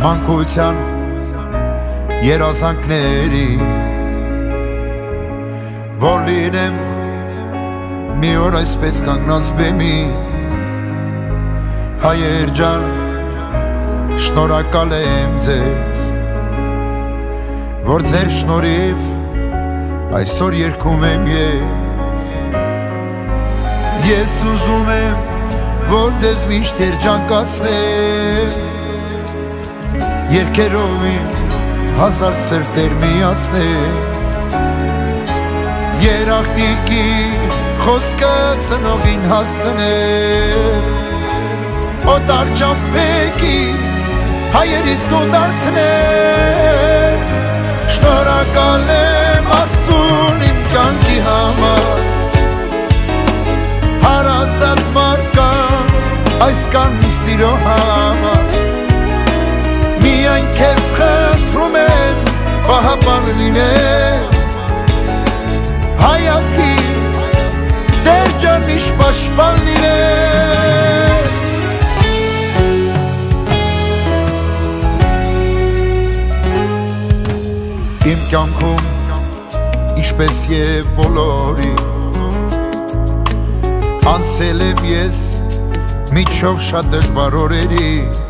մանկության երազանքների, որ լինեմ մի օր այսպես կանգնած բեմի, հայեր ջան, շնորհակալ եմ ձեզ, որ ձեր շնորհիվ այսօր երգում եմ ես ուզում եմ, որ ձեզ միշտ երջանկացնեմ, երգերով իմ հազար սրտեր միացնեմ, երախտիկի խոսքը ծնողին հասցնեմ, օտար ճամփեքից հայերիս դու դարձնեմ, շնորհակալ եմ Աստծուն իմ կյանքի համար, հարազատ մարդկանց այսքան սիրո համար, միայն քեզ խնդրում եմ պահապան լինես, հայ ազգից Տեր ջան միշտ պաշտպան լինես։ Իմ կյանքում ինչպես եւ բոլորի անցել եմ ես միջով շատ դժվար օրերի,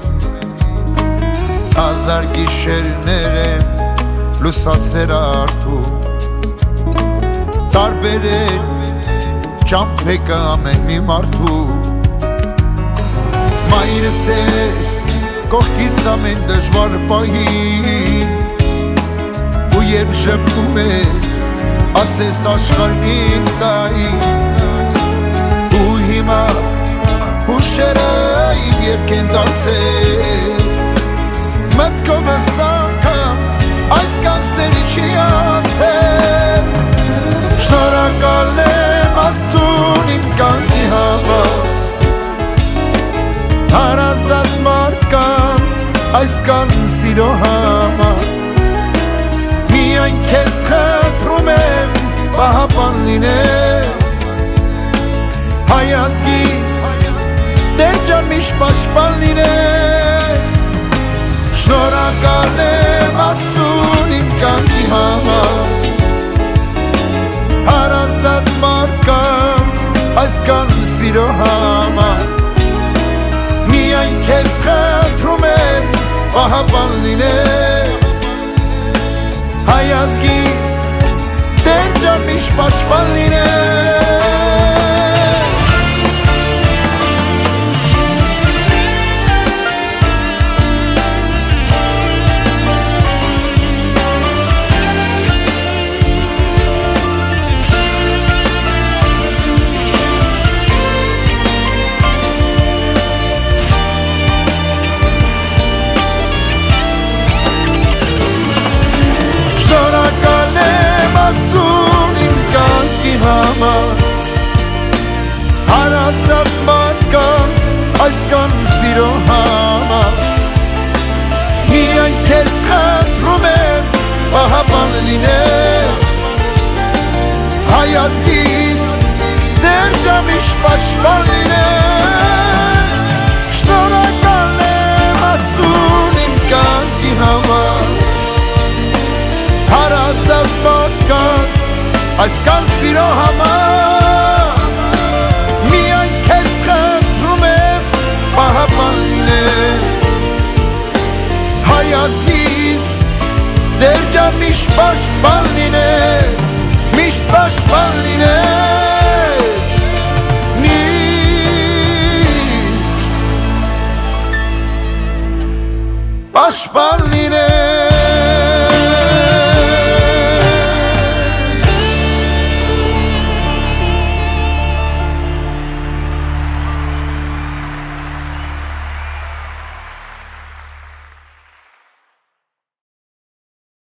հազար գիշերներ եմ լուսացրել արթու, տարբերել ճամփեկը ամեն մի մարդու, մայրս է կողքիս ամեն դժվար պահին, ու երբ շփվում է ասես աշխարհից տայի, ու հիմա հուշերը իմ երգ են դարձել, մտքովս անգամ այսքան սերի չի անցել, շնորհակալ եմ Աստծուն իմ կյանքի համար, հարազատ մարդկանց այսքան սիրո համար, միայն քեզ խնդրում եմ պահապան լինես, հայ ազգիս Տեր ջան միշտ պաշտպան լինես, շնորհակալ եմ Աստծուն իմ կյանքի համար, հարազատ մարդկանց այսքան սիրո համար, միայն քեզ խնդրում եմ պահապան լինես, հայ ազգիս Տեր ջան միշտ պաշտպան լինես։ Աստծուն իմ կյանքի համար, հարազատ մարդկանց այսքան սիրո համար, միայն քեզ խնդրում եմ պահապան լինես, հայ ազգիս Տեր ջան միշտ պաշտպան լինես, շնորհակալ եմ Աստծուն իմ կյանքի համար, հարազատ մարդկանց այսքան սիրո համար, միայն քեզ խնդրում եմ պահապան լինես, հայ ազգիս Տեր ջան միշտ պաշտպան լինես, միշտ պաշտպան լինես։